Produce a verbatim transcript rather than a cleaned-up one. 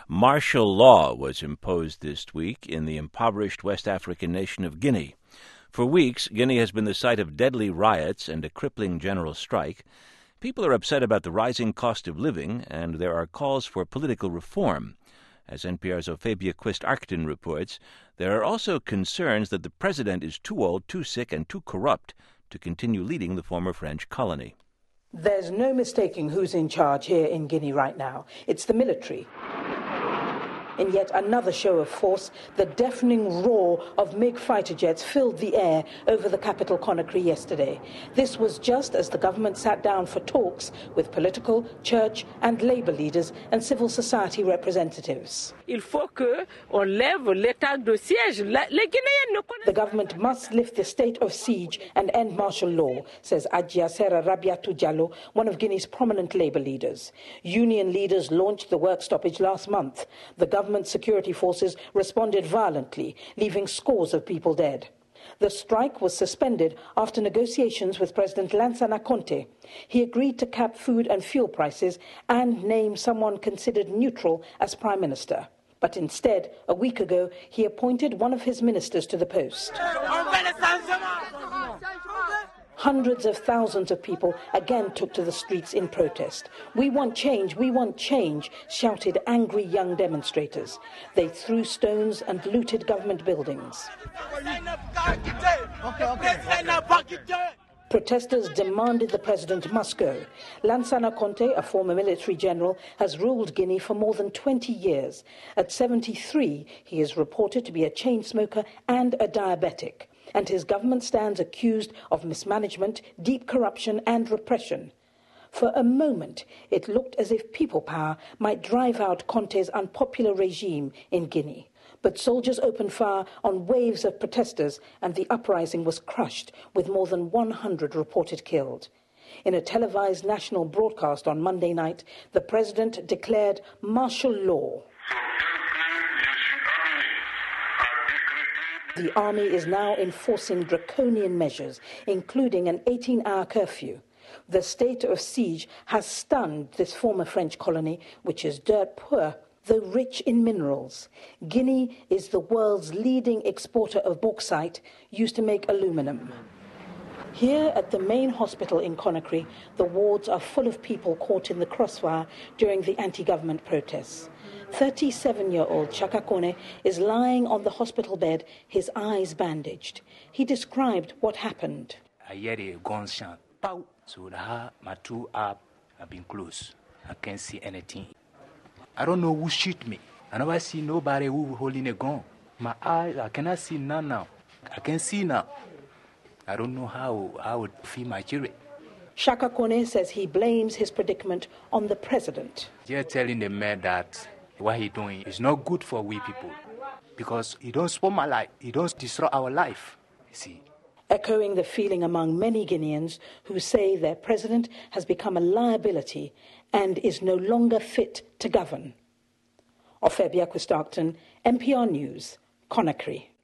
Martial law was imposed this week in the impoverished West African nation of Guinea. For weeks, Guinea has been the site of deadly riots and a crippling general strike. People are upset about the rising cost of living, and there are calls for political reform. As N P R's Ophabia Quist-Arcton reports, there are also concerns that the president is too old, too sick, and too corrupt to continue leading the former French colony. There's no mistaking who's in charge here in Guinea right now. It's the military. In yet another show of force, the deafening roar of MiG fighter jets filled the air over the capital Conakry yesterday. This was just as the government sat down for talks with political, church and labor leaders and civil society representatives. Il faut que on lève l'état de siège. Les Guinéens ne connaissent. The government must lift the state of siege and end martial law, says Adja Sera Rabiatou Diallo, one of Guinea's prominent labor leaders. Union leaders launched the work stoppage last month. The government Government security forces responded violently, leaving scores of people dead. The strike was suspended after negotiations with President Lansana Conté. He agreed to cap food and fuel prices and name someone considered neutral as Prime Minister. But instead, a week ago, he appointed one of his ministers to the post. Hundreds of thousands of people again took to the streets in protest. "We want change, we want change," shouted angry young demonstrators. They threw stones and looted government buildings. Protesters demanded the president must go. Lansana Conté, a former military general, has ruled Guinea for more than twenty years. At seventy-three, he is reported to be a chain smoker and a diabetic. And his government stands accused of mismanagement, deep corruption and repression. For a moment, it looked as if people power might drive out Conté's unpopular regime in Guinea. But soldiers opened fire on waves of protesters, and the uprising was crushed, with more than one hundred reported killed. In a televised national broadcast on Monday night, the president declared martial law. The army is now enforcing draconian measures, including an eighteen-hour curfew. The state of siege has stunned this former French colony, which is dirt poor, though rich in minerals. Guinea is the world's leading exporter of bauxite, used to make aluminum. Here at the main hospital in Conakry, the wards are full of people caught in the crossfire during the anti-government protests. thirty-seven-year-old Chaka Kone is lying on the hospital bed, his eyes bandaged. He described what happened. I heard a gunshot. Pow! So the, my two eyes have been closed. I can't see anything. I don't know who shot me. I never see nobody who holding a gun. My eyes, I cannot see none now. I can see now. I don't know how I would feed my children. Chaka Kone says he blames his predicament on the president. They're telling the man that what he's doing is not good for we people, because he don't spoil my life, he don't destroy our life, you see. Echoing the feeling among many Guineans who say their president has become a liability and is no longer fit to govern. Ophabia Quist-Arcton, N P R News, Conakry.